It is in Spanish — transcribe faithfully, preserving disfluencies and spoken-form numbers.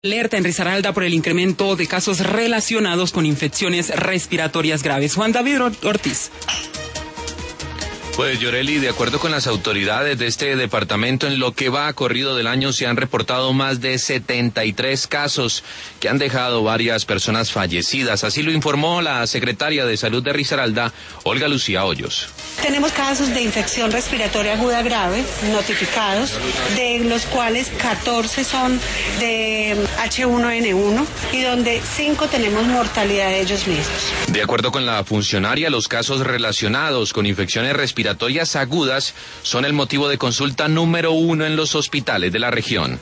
Alerta en Risaralda por el incremento de casos relacionados con infecciones respiratorias graves. Juan David Ortiz. Pues Yoreli, de acuerdo con las autoridades de este departamento, en lo que va corrido del año se han reportado más de setenta y tres casos que han dejado varias personas fallecidas. Así lo informó la secretaria de Salud de Risaralda, Olga Lucía Hoyos. Tenemos casos de infección respiratoria aguda grave notificados, de los cuales catorce son de H uno N uno y donde cinco tenemos mortalidad de ellos mismos. De acuerdo con la funcionaria, los casos relacionados con infecciones respiratorias respiratorias agudas son el motivo de consulta número uno en los hospitales de la región.